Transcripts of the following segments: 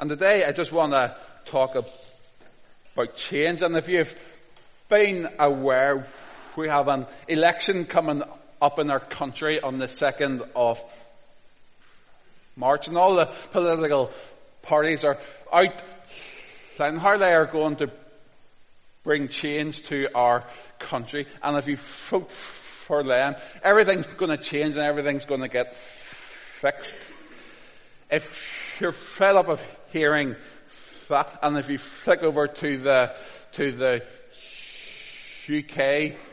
And today I just want to talk about change. And if you've been aware, we have an election coming up in our country on the 2nd of March. And all the political parties are out and how they are going to bring change to our country. And if you vote for them, everything's going to change and everything's going to get fixed. If you're fed up of hearing that, and if you flick over to the UK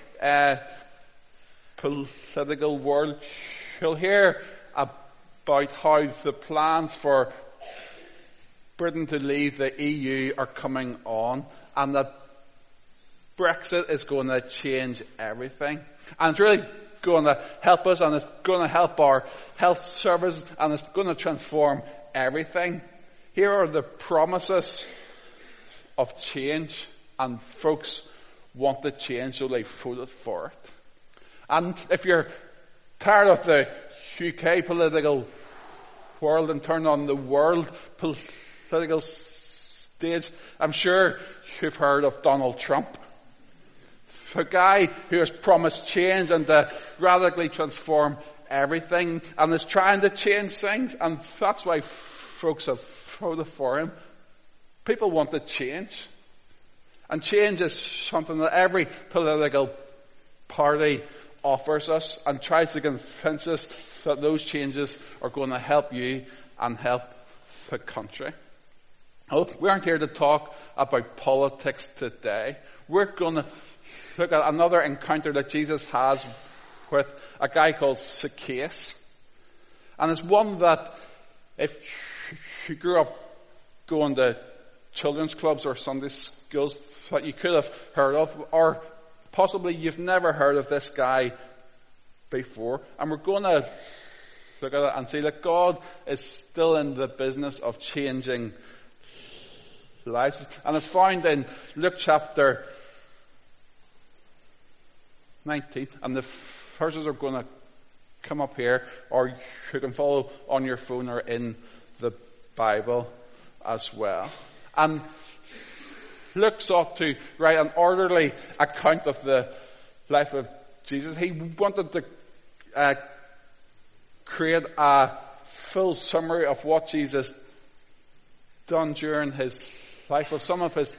political world, you'll hear about how the plans for Britain to leave the EU are coming on, and that Brexit is going to change everything. And it's really going to help us, and it's going to help our health service, and it's going to transform everything. Here are the promises of change, and folks want the change, so they voted for it. And if you're tired of the UK political world and turn on the world political stage, I'm sure you've heard of Donald Trump. A guy who has promised change and to radically transform everything and is trying to change things, and that's why folks have voted for him. People want to change. And change is something that every political party offers us and tries to convince us that those changes are going to help you and help the country. Oh, we aren't here to talk about politics today. We're going to look at another encounter that Jesus has with a guy called Zacchaeus. And it's one that if you grew up going to children's clubs or Sunday schools, that you could have heard of, or possibly you've never heard of this guy before. And we're going to look at it and see that God is still in the business of changing lives. And it's found in Luke chapter 19, and the verses are going to come up here, or you can follow on your phone or in the Bible as well. And Luke sought to write an orderly account of the life of Jesus. He wanted to create a full summary of what Jesus done during his life, of some of his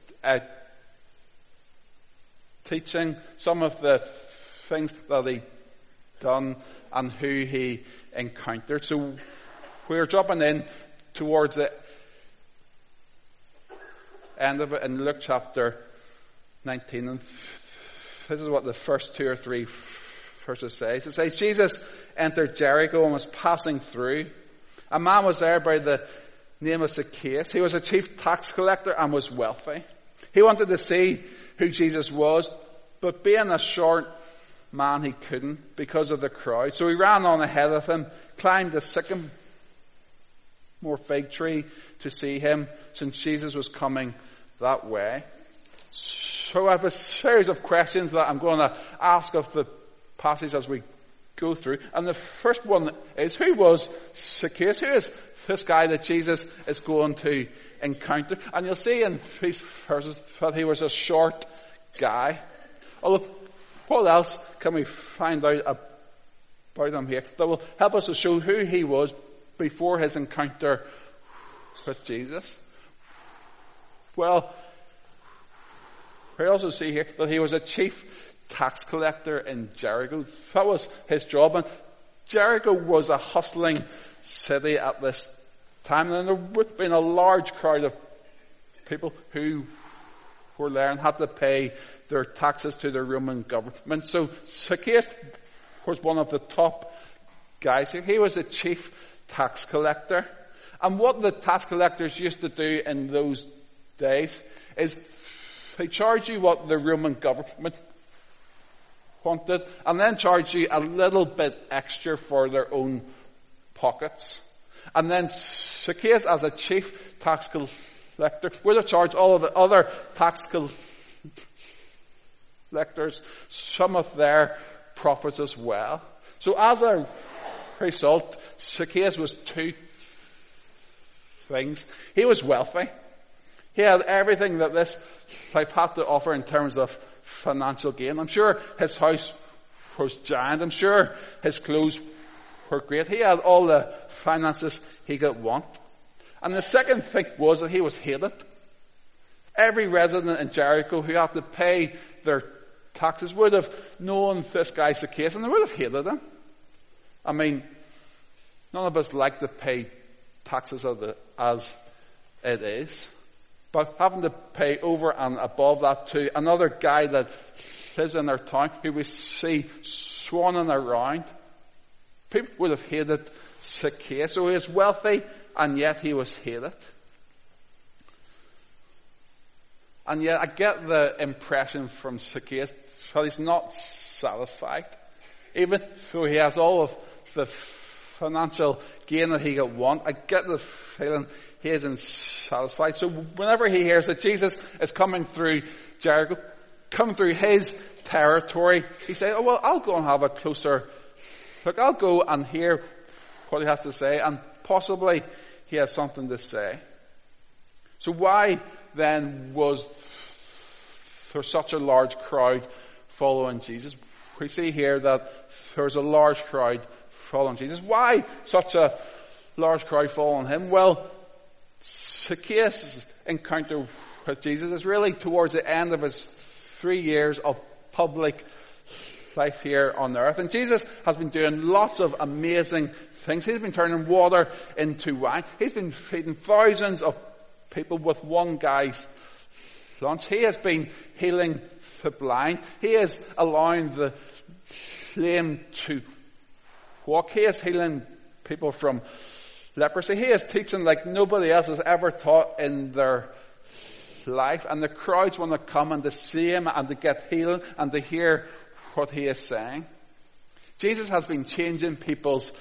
teaching, some of the things that he done, and who he encountered. So we're dropping in towards the end of it in Luke chapter 19, and this is what the first 2 or 3 verses say. It says, Jesus entered Jericho and was passing through. A man was there by the name of Zacchaeus. He was a chief tax collector and was wealthy. He wanted to see who Jesus was, but being a short man, he couldn't because of the crowd. So he ran on ahead of him, climbed a sycamore fig tree to see him, since Jesus was coming that way. So I have a series of questions that I'm going to ask of the passage as we go through. And the first one is, who was Zacchaeus? Who is this guy that Jesus is going to encounter? And you'll see in these verses that he was a short guy. Although, what else can we find out about him here that will help us to show who he was before his encounter with Jesus? Well, we also see here that he was a chief tax collector in Jericho. That was his job. And Jericho was a hustling city at this time, and there would have been a large crowd of people who were there and had to pay their taxes to the Roman government. So Zacchaeus was one of the top guys here. He was a chief tax collector. And what the tax collectors used to do in those days is they charge you what the Roman government wanted, and then charge you a little bit extra for their own pockets. And then Zacchaeus, as a chief tax collector, would have charged all of the other tax collectors some of their profits as well. So as a result, Zacchaeus was too things. He was wealthy. He had everything that this life had to offer in terms of financial gain. I'm sure his house was giant. I'm sure his clothes were great. He had all the finances he could want. And the second thing was that he was hated. Every resident in Jericho who had to pay their taxes would have known this guy Zacchaeus, and they would have hated him. I mean, none of us like to pay taxes as it is. But having to pay over and above that to another guy that lives in our town, who we see swanning around, people would have hated Zacchaeus. So he was wealthy, and yet he was hated. And yet I get the impression from Zacchaeus that he's not satisfied. Even though he has all of the financial gain that he could want, I get the feeling he isn't satisfied. So whenever he hears that Jesus is coming through Jericho, coming through his territory, he says, oh, well, I'll go and have a closer look. I'll go and hear what he has to say, and possibly he has something to say. So why then was there such a large crowd following Jesus? We see here that there's a large crowd following Jesus. Why such a large crowd following him? Well, Zacchaeus' encounter with Jesus is really towards the end of his 3 years of public life here on earth. And Jesus has been doing lots of amazing things. He's been turning water into wine. He's been feeding thousands of people with one guy's lunch. He has been healing the blind. He is allowing the lame to walk. He is healing people from leprosy. He is teaching like nobody else has ever taught in their life. And the crowds want to come and to see him and to get healed and to hear what he is saying. Jesus has been changing people's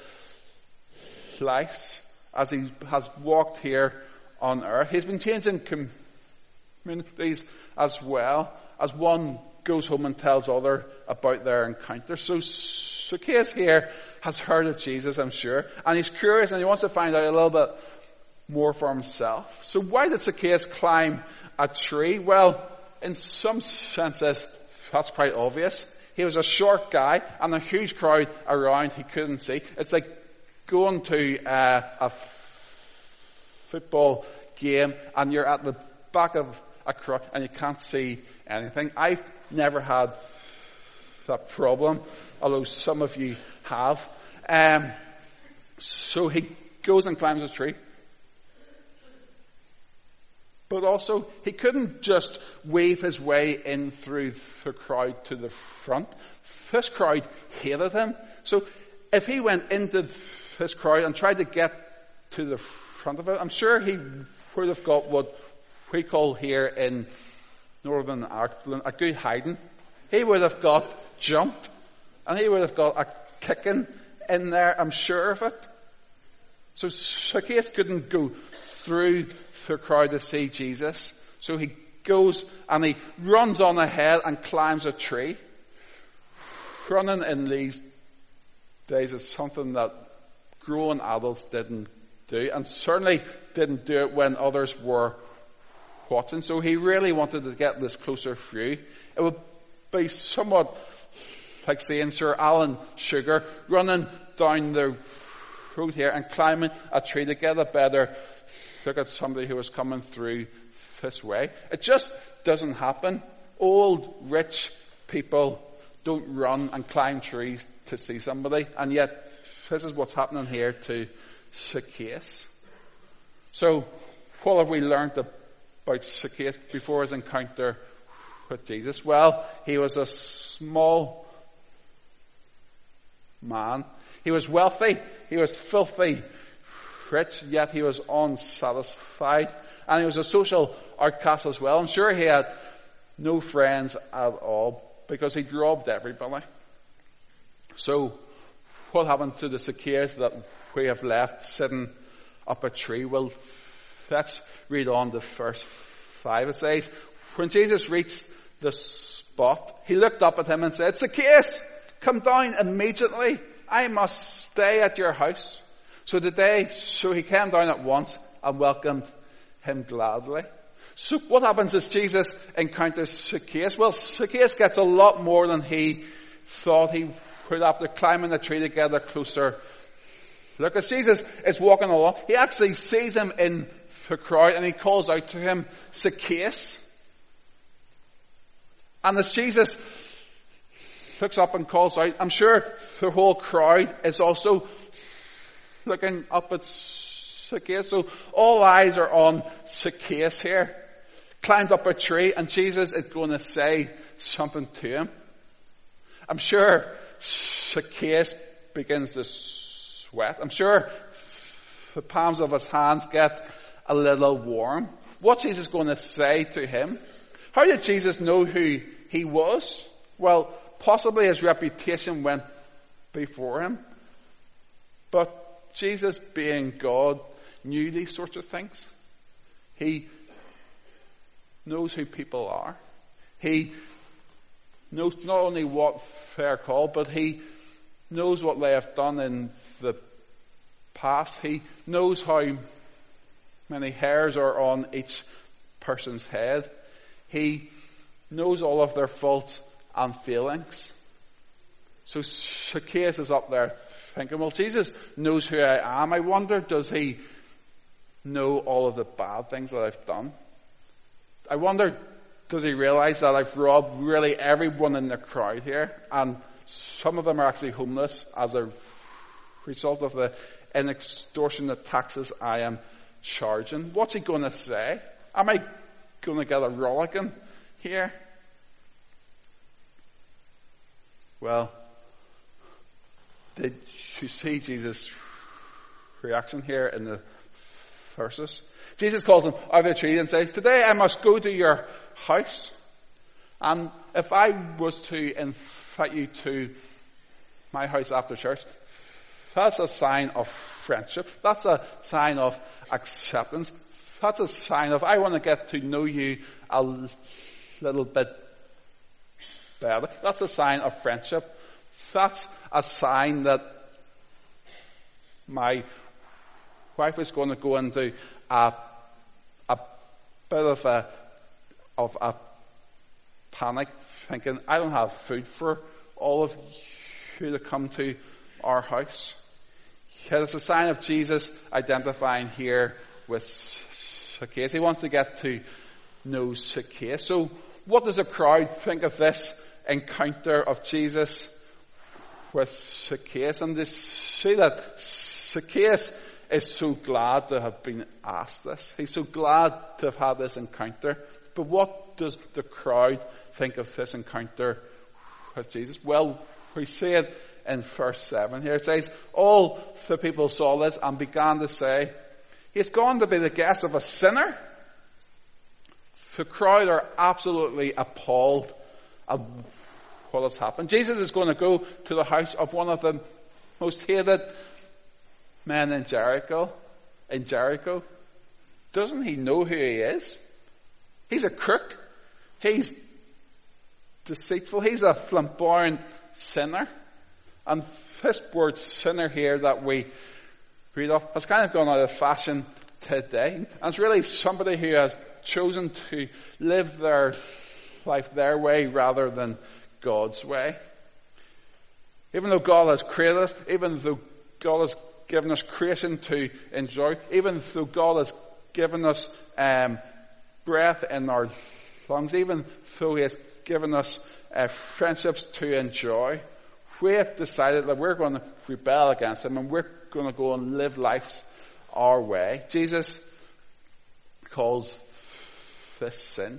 lives as he has walked here on earth. He's been changing communities as well, as one goes home and tells other about their encounter. So Zacchaeus here has heard of Jesus, I'm sure, and he's curious and he wants to find out a little bit more for himself. So why did Zacchaeus climb a tree? Well, in some senses, that's quite obvious. He was a short guy and a huge crowd around he couldn't see. It's like going to a football game and you're at the back of a crowd and you can't see anything. I've never had that problem, although some of you have. So he goes and climbs a tree. But also, he couldn't just weave his way in through the crowd to the front. This crowd hated him. So if he went into this crowd and tried to get to the front of it, I'm sure he would have got what we call here in Northern Ireland a good hiding. He would have got jumped, and he would have got a kicking in there, I'm sure of it. So Zacchaeus couldn't go through the crowd to see Jesus. So he goes and he runs on ahead and climbs a tree. Running in these days is something that grown adults didn't do, and certainly didn't do it when others were watching. So he really wanted to get this closer view. It would be somewhat like seeing Sir Alan Sugar running down the road here and climbing a tree to get a better look at somebody who was coming through this way. It just doesn't happen. Old, rich people don't run and climb trees to see somebody, and yet this is what's happening here to Zacchaeus. So, what have we learned about Zacchaeus before his encounter with Jesus? Well, he was a small man. He was wealthy. He was filthy rich, yet he was unsatisfied. And he was a social outcast as well. I'm sure he had no friends at all because he robbed everybody. So, what happened to the Zacchaeus that we have left sitting up a tree? Well, let's read on to verse 5. It says, when Jesus reached the spot, he looked up at him and said, Zacchaeus, come down immediately. I must stay at your house. So he came down at once and welcomed him gladly. So what happens as Jesus encounters Zacchaeus? Well, Zacchaeus gets a lot more than he thought he would after climbing the tree to get a closer look. As Jesus is walking along, he actually sees him in the crowd and he calls out to him, Zacchaeus. And as Jesus looks up and calls out, I'm sure the whole crowd is also looking up at Zacchaeus. So all eyes are on Zacchaeus here. Climbed up a tree, and Jesus is going to say something to him. I'm sure Zacchaeus begins to sweat. I'm sure the palms of his hands get a little warm. What's Jesus going to say to him? How did Jesus know who he was? Well, possibly his reputation went before him. But Jesus, being God, knew these sorts of things. He knows who people are. He knows not only what they're called, but he knows what they have done in the past. He knows how many hairs are on each person's head. He knows all of their faults and failings. So Zacchaeus is up there thinking, well, Jesus knows who I am. I wonder, does he know all of the bad things that I've done? I wonder, does he realize that I've robbed really everyone in the crowd here? And some of them are actually homeless as a result of the extortionate taxes I am charging. What's he going to say? Am I going to get a rollicking here? Well, did you see Jesus' reaction here in the verses? Jesus calls him out of the tree and says, today I must go to your house. And if I was to invite you to my house after church, that's a sign of friendship. That's a sign of acceptance. That's a sign of, I want to get to know you a little bit better. That's a sign of friendship. That's a sign that my wife is going to go into a bit of a panic, thinking, I don't have food for all of you to come to our house. Yeah, it's a sign of Jesus identifying here with Zacchaeus. He wants to get to know Zacchaeus. So what does the crowd think of this encounter of Jesus with Zacchaeus? And they see that Zacchaeus is so glad to have been asked this. He's so glad to have had this encounter. But what does the crowd think of this encounter with Jesus? Well, we see it in verse 7 here. It says, all the people saw this and began to say, he's gone to be the guest of a sinner. The crowd are absolutely appalled at what has happened. Jesus is going to go to the house of one of the most hated men in Jericho. Doesn't he know who he is? He's a crook. He's deceitful. He's a flamboyant sinner. And this word sinner here that we read of has kind of gone out of fashion today. And it's really somebody who has chosen to live their life their way rather than God's way. Even though God has created us, even though God has given us creation to enjoy, even though God has given us breath in our lungs, even though He has given us friendships to enjoy, we have decided that we're going to rebel against Him and we're going to go and live lives our way. Jesus calls this sin.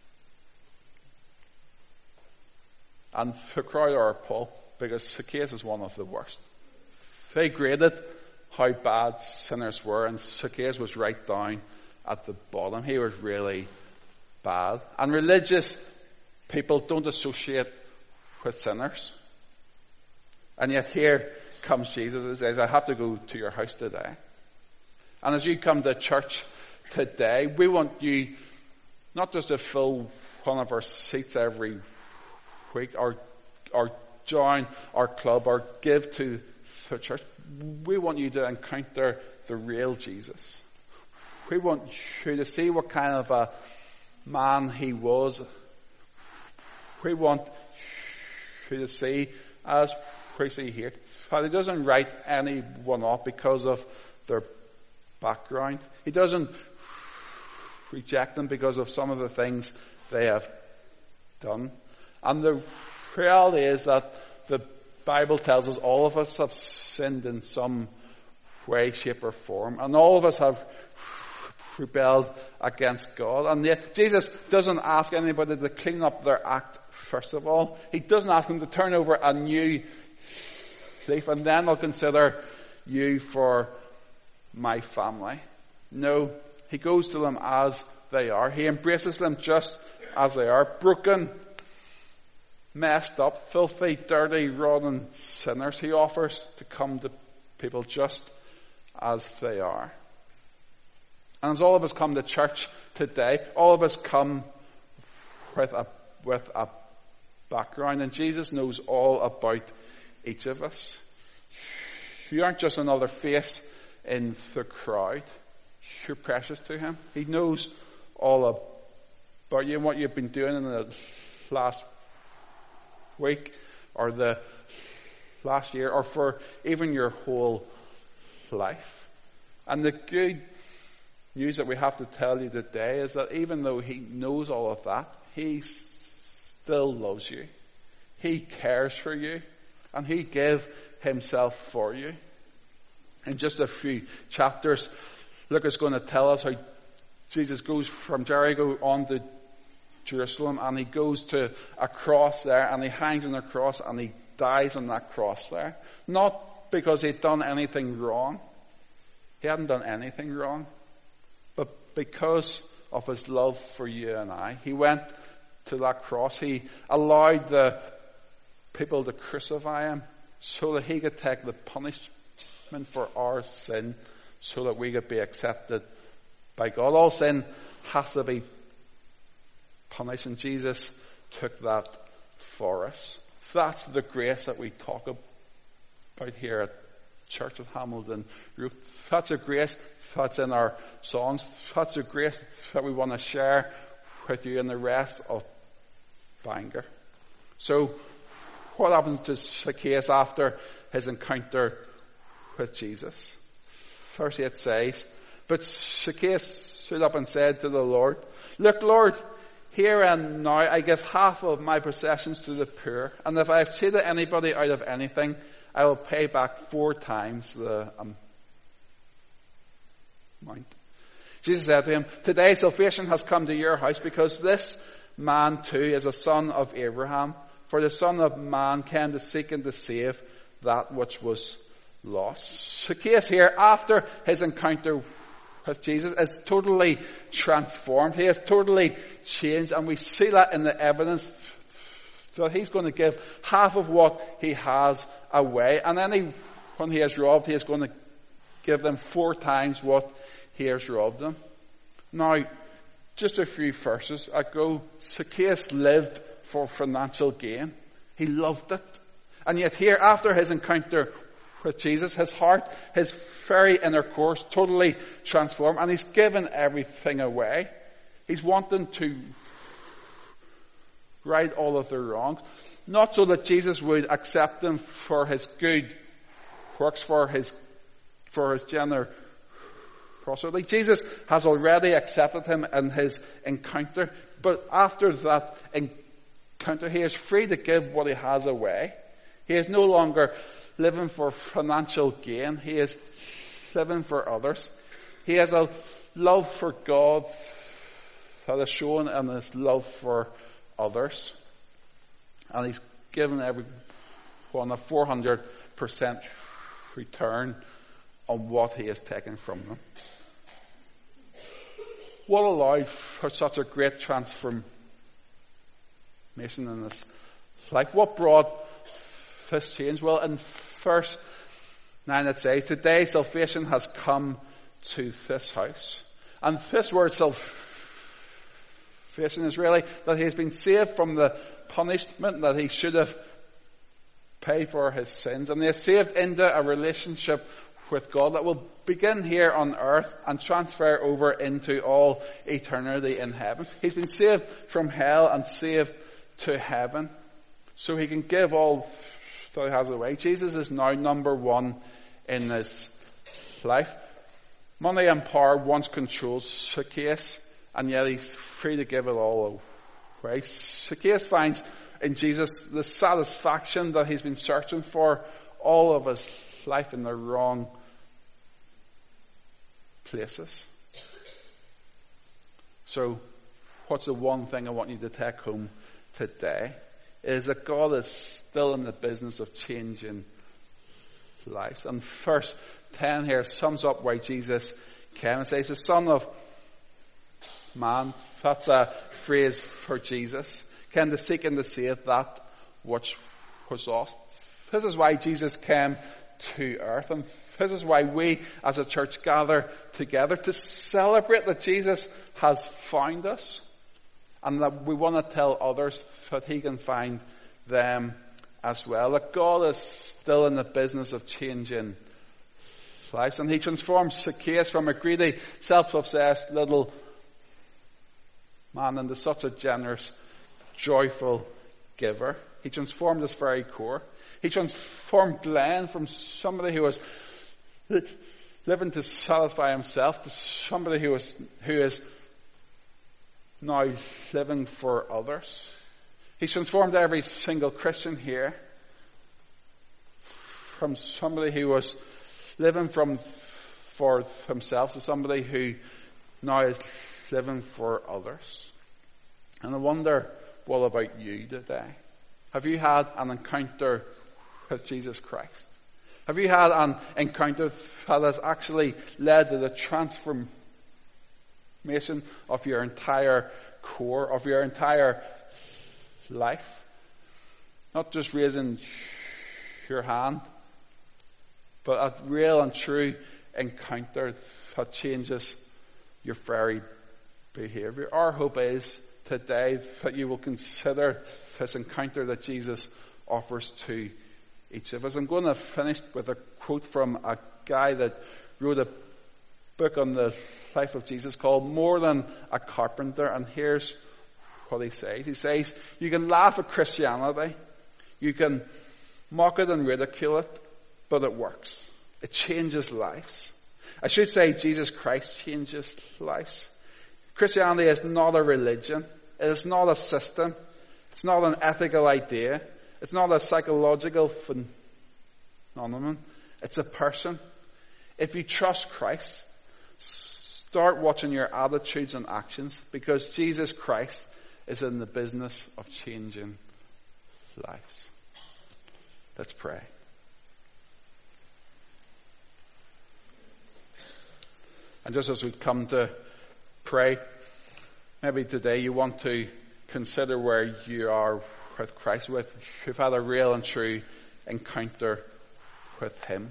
And the crowd are appalled because Zacchaeus is one of the worst. They graded how bad sinners were, and Zacchaeus was right down at the bottom. He was really bad. And religious people don't associate with sinners. And yet here comes Jesus and says, I have to go to your house today. And as you come to church today, we want you not just to fill one of our seats every week or join our club or give to the church. We want you to encounter the real Jesus. we want you to see what kind of a man he was. We want you to see, as we see here, that he doesn't write anyone off because of their background. He doesn't reject them because of some of the things they have done. And the reality is that the Bible tells us all of us have sinned in some way, shape or form. And all of us have rebelled against God. And yet Jesus doesn't ask anybody to clean up their act first of all. He doesn't ask them to turn over a new leaf and then I'll consider you for my family. No, he goes to them as they are. He embraces them just as they are. Broken, messed up, filthy, dirty, rotten sinners. He offers to come to people just as they are. And as all of us come to church today, all of us come with a background, and Jesus knows all about each of us. You aren't just another face in the crowd. You're precious to him. He knows all about you and what you've been doing in the last week or the last year or for even your whole life. And the good news that we have to tell you today is that even though he knows all of that, he still loves you. He cares for you. And he gave himself for you. In just a few chapters, Luke is going to tell us how Jesus goes from Jericho on to Jerusalem, and he goes to a cross there, and he hangs on the cross, and he dies on that cross there. Not because he'd done anything wrong. He hadn't done anything wrong. But because of his love for you and I, he went to that cross. He allowed the people to crucify him so that he could take the punishment for our sin so that we could be accepted by God. All sin has to be punished, and Jesus took that for us. That's the grace that we talk about here at Church of Hamilton Roof. That's a grace that's in our songs. That's a grace that we want to share with you and the rest of Bangor. So, what happens to Zacchaeus after his encounter with Jesus? Verse 8 says, but Zacchaeus stood up and said to the Lord, look, Lord, here and now I give half of my possessions to the poor, and if I have cheated anybody out of anything, I will pay back 4 times the amount. Jesus said to him, today salvation has come to your house, because this man too is a son of Abraham. For the Son of Man came to seek and to save that which was lost. Zacchaeus here, after his encounter with Jesus, is totally transformed. He is totally changed, and we see that in the evidence that he's going to give half of what he has away, and then when he has robbed, he is going to give them 4 times what he has robbed them. Now, just a few verses ago, Zacchaeus lived for financial gain. He loved it. And yet here, after his encounter with Jesus, his heart, his very inner course, totally transformed, and he's given everything away. He's wanting to right all of their wrongs, not so that Jesus would accept them for his good works, for his generosity. Jesus has already accepted him in his encounter, but after that encounter, he is free to give what he has away. He is no longer living for financial gain. He is living for others. He has a love for God that is shown in his love for others. And he's given everyone a 400% return on what he has taken from them. What allowed for such a great transformation in his life? What brought this change? Well, in verse 9 it says, today salvation has come to this house. And this word salvation is really that he has been saved from the punishment that he should have paid for his sins. And he is saved into a relationship with God that will begin here on earth and transfer over into all eternity in heaven. He's been saved from hell and saved to heaven, so he can give all that he has away. Jesus is now number one in his life. Money and power once controlled Zacchaeus, and yet he's free to give it all away. Zacchaeus finds in Jesus the satisfaction that he's been searching for all of his life in the wrong places. So, what's the one thing I want you to take home today? Is that God is still in the business of changing lives. And verse 10 here sums up why Jesus came. It says, the Son of Man, that's a phrase for Jesus, came to seek and to save that which was lost. This is why Jesus came to earth, and this is why we as a church gather together to celebrate that Jesus has found us, and that we want to tell others that he can find them as well. That God is still in the business of changing lives, and he transforms Zacchaeus from a greedy, self-obsessed little man into such a generous, joyful giver. He transformed his very core. He transformed Glenn from somebody who was living to satisfy himself to somebody who is now living for others. He's transformed every single Christian here from somebody who was living for himself to somebody who now is living for others. And I wonder, what about you today? Have you had an encounter with Jesus Christ? Have you had an encounter that has actually led to the transformation of your entire core, of your entire life? Not just raising your hand, but a real and true encounter that changes your very behavior. Our hope is today that you will consider this encounter that Jesus offers to each of us. I'm going to finish with a quote from a guy that wrote a book on the life of Jesus called More Than a Carpenter, and here's what he says. He says, you can laugh at Christianity, you can mock it and ridicule it, but it works. It changes lives. I should say Jesus Christ changes lives. Christianity is not a religion. It is not a system. It's not an ethical idea. It's not a psychological phenomenon. It's a person. If you trust Christ, start watching your attitudes and actions, because Jesus Christ is in the business of changing lives. Let's pray. And just as we come to pray, maybe today you want to consider where you are with Christ, with you've had a real and true encounter with him.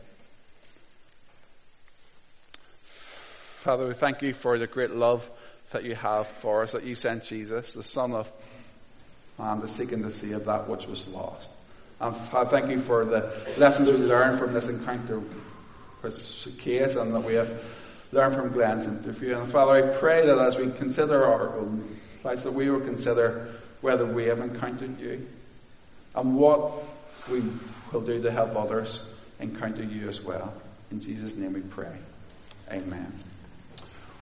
Father, we thank you for the great love that you have for us, that you sent Jesus, the Son of Man, to seek and to save that which was lost. And I thank you for the lessons we learned from this encounter with Zacchaeus, and that we have learned from Glenn's interview. And Father, I pray that as we consider our own lives, that we will consider whether we have encountered you and what we will do to help others encounter you as well. In Jesus' name we pray. Amen.